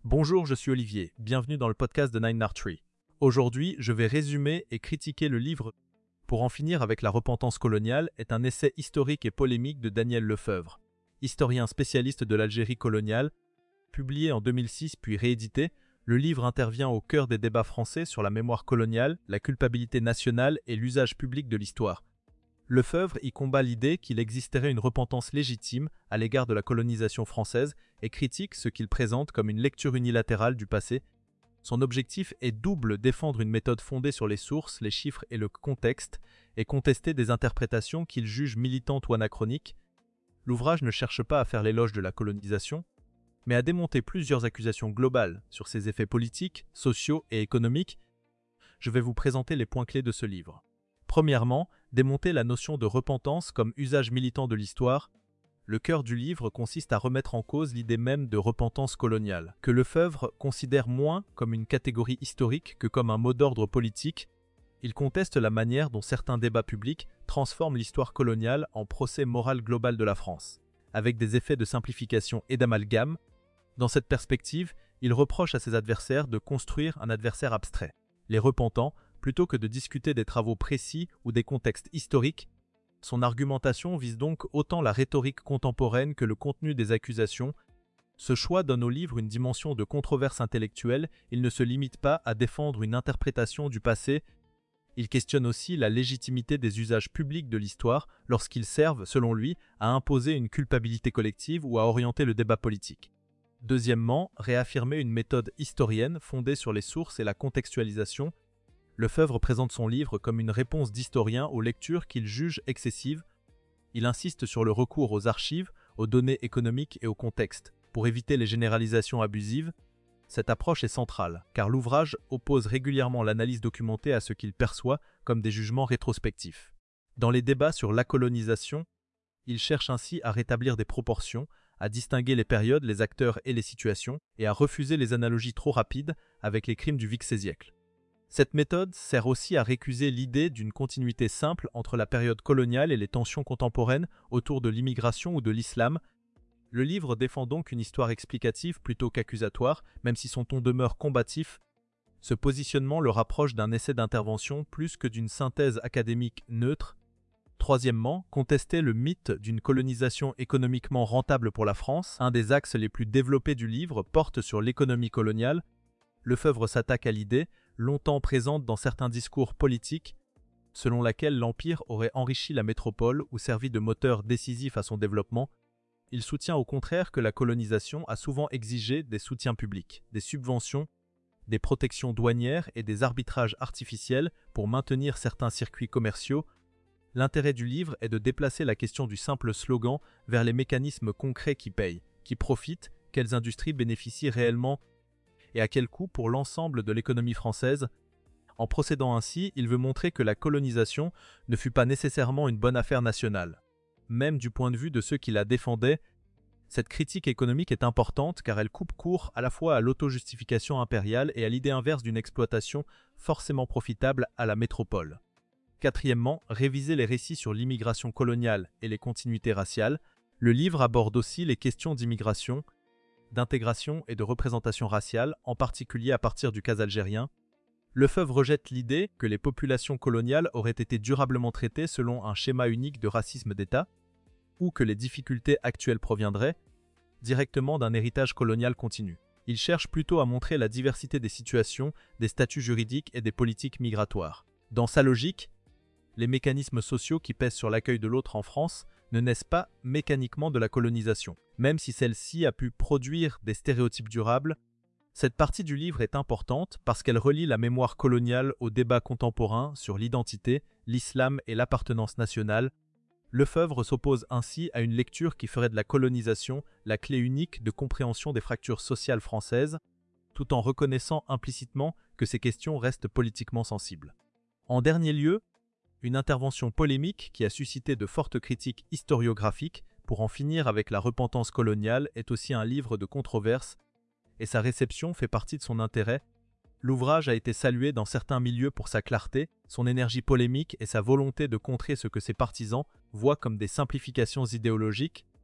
Bonjour, je suis Olivier, bienvenue dans le podcast de Nine Tree. Aujourd'hui, je vais résumer et critiquer le livre « Pour en finir avec la repentance coloniale » est un essai historique et polémique de Daniel Lefebvre, historien spécialiste de l'Algérie coloniale. Publié en 2006 puis réédité, le livre intervient au cœur des débats français sur la mémoire coloniale, la culpabilité nationale et l'usage public de l'histoire. Lefebvre y combat l'idée qu'il existerait une repentance légitime à l'égard de la colonisation française et critique ce qu'il présente comme une lecture unilatérale du passé. Son objectif est double: défendre une méthode fondée sur les sources, les chiffres et le contexte, et contester des interprétations qu'il juge militantes ou anachroniques. L'ouvrage ne cherche pas à faire l'éloge de la colonisation, mais à démonter plusieurs accusations globales sur ses effets politiques, sociaux et économiques. Je vais vous présenter les points clés de ce livre. Premièrement, démonter la notion de repentance comme usage militant de l'histoire. Le cœur du livre consiste à remettre en cause l'idée même de repentance coloniale, que Lefebvre considère moins comme une catégorie historique que comme un mot d'ordre politique. Il conteste la manière dont certains débats publics transforment l'histoire coloniale en procès moral global de la France, avec des effets de simplification et d'amalgame. Dans cette perspective, il reproche à ses adversaires de construire un adversaire abstrait, les repentants, plutôt que de discuter des travaux précis ou des contextes historiques. Son argumentation vise donc autant la rhétorique contemporaine que le contenu des accusations. Ce choix donne au livre une dimension de controverse intellectuelle. Il ne se limite pas à défendre une interprétation du passé. Il questionne aussi la légitimité des usages publics de l'histoire lorsqu'ils servent, selon lui, à imposer une culpabilité collective ou à orienter le débat politique. Deuxièmement, réaffirmer une méthode historienne fondée sur les sources et la contextualisation. Lefebvre présente son livre comme une réponse d'historien aux lectures qu'il juge excessives. Il insiste sur le recours aux archives, aux données économiques et au contexte, pour éviter les généralisations abusives. Cette approche est centrale, car l'ouvrage oppose régulièrement l'analyse documentée à ce qu'il perçoit comme des jugements rétrospectifs. Dans les débats sur la colonisation, il cherche ainsi à rétablir des proportions, à distinguer les périodes, les acteurs et les situations, et à refuser les analogies trop rapides avec les crimes du XVe siècle. Cette méthode sert aussi à récuser l'idée d'une continuité simple entre la période coloniale et les tensions contemporaines autour de l'immigration ou de l'islam. Le livre défend donc une histoire explicative plutôt qu'accusatoire, même si son ton demeure combatif. Ce positionnement le rapproche d'un essai d'intervention plus que d'une synthèse académique neutre. Troisièmement, contester le mythe d'une colonisation économiquement rentable pour la France. Un des axes les plus développés du livre porte sur l'économie coloniale. Lefebvre s'attaque à l'idée, longtemps présente dans certains discours politiques, selon laquelle l'Empire aurait enrichi la métropole ou servi de moteur décisif à son développement. Il soutient au contraire que la colonisation a souvent exigé des soutiens publics, des subventions, des protections douanières et des arbitrages artificiels pour maintenir certains circuits commerciaux. L'intérêt du livre est de déplacer la question du simple slogan vers les mécanismes concrets qui payent, qui profitent, quelles industries bénéficient réellement et à quel coût pour l'ensemble de l'économie française. En procédant ainsi, il veut montrer que la colonisation ne fut pas nécessairement une bonne affaire nationale. Même du point de vue de ceux qui la défendaient, cette critique économique est importante car elle coupe court à la fois à l'auto-justification impériale et à l'idée inverse d'une exploitation forcément profitable à la métropole. Quatrièmement, réviser les récits sur l'immigration coloniale et les continuités raciales. Le livre aborde aussi les questions d'immigration, d'intégration et de représentation raciale, en particulier à partir du cas algérien. Lefebvre rejette l'idée que les populations coloniales auraient été durablement traitées selon un schéma unique de racisme d'État, ou que les difficultés actuelles proviendraient directement d'un héritage colonial continu. Il cherche plutôt à montrer la diversité des situations, des statuts juridiques et des politiques migratoires. Dans sa logique, les mécanismes sociaux qui pèsent sur l'accueil de l'autre en France ne naissent pas mécaniquement de la colonisation. Même si celle-ci a pu produire des stéréotypes durables, cette partie du livre est importante parce qu'elle relie la mémoire coloniale au débat contemporain sur l'identité, l'islam et l'appartenance nationale. Lefebvre s'oppose ainsi à une lecture qui ferait de la colonisation la clé unique de compréhension des fractures sociales françaises, tout en reconnaissant implicitement que ces questions restent politiquement sensibles. En dernier lieu, une intervention polémique qui a suscité de fortes critiques historiographiques pour en finir avec la repentance coloniale est aussi un livre de controverse, et sa réception fait partie de son intérêt. L'ouvrage a été salué dans certains milieux pour sa clarté, son énergie polémique et sa volonté de contrer ce que ses partisans voient comme des simplifications idéologiques.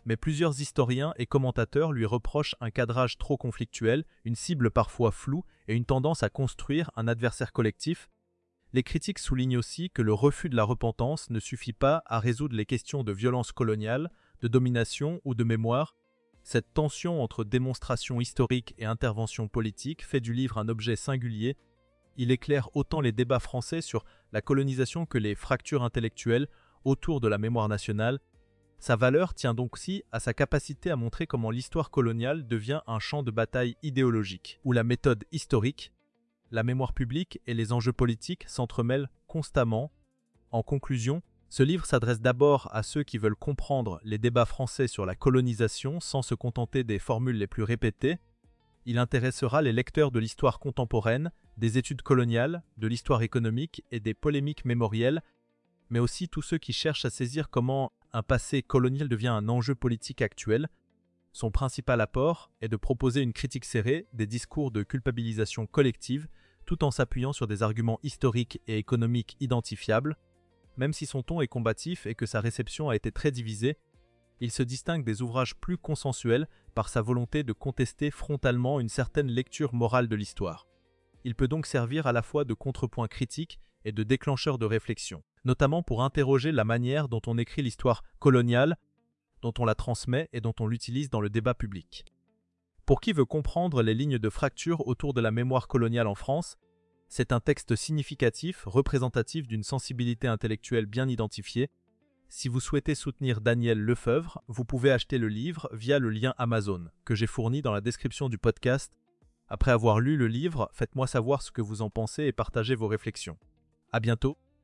mais plusieurs historiens et commentateurs lui reprochent un cadrage trop conflictuel, une cible parfois floue et une tendance à construire un adversaire collectif. Les critiques soulignent aussi que le refus de la repentance ne suffit pas à résoudre les questions de violence coloniale, de domination ou de mémoire. Cette tension entre démonstration historique et intervention politique fait du livre un objet singulier. Il éclaire autant les débats français sur la colonisation que les fractures intellectuelles autour de la mémoire nationale. Sa valeur tient donc aussi à sa capacité à montrer comment l'histoire coloniale devient un champ de bataille idéologique, où la méthode historique, la mémoire publique et les enjeux politiques s'entremêlent constamment. En conclusion, ce livre s'adresse d'abord à ceux qui veulent comprendre les débats français sur la colonisation sans se contenter des formules les plus répétées. Il intéressera les lecteurs de l'histoire contemporaine, des études coloniales, de l'histoire économique et des polémiques mémorielles, mais aussi tous ceux qui cherchent à saisir comment un passé colonial devient un enjeu politique actuel. Son principal apport est de proposer une critique serrée des discours de culpabilisation collective, tout en s'appuyant sur des arguments historiques et économiques identifiables. Même si son ton est combatif et que sa réception a été très divisée, il se distingue des ouvrages plus consensuels par sa volonté de contester frontalement une certaine lecture morale de l'histoire. Il peut donc servir à la fois de contrepoint critique et de déclencheur de réflexion, notamment pour interroger la manière dont on écrit l'histoire coloniale, dont on la transmet et dont on l'utilise dans le débat public. Pour qui veut comprendre les lignes de fracture autour de la mémoire coloniale en France, c'est un texte significatif, représentatif d'une sensibilité intellectuelle bien identifiée. Si vous souhaitez soutenir Daniel Lefebvre, vous pouvez acheter le livre via le lien Amazon, que j'ai fourni dans la description du podcast. Après avoir lu le livre, faites-moi savoir ce que vous en pensez et partagez vos réflexions. À bientôt!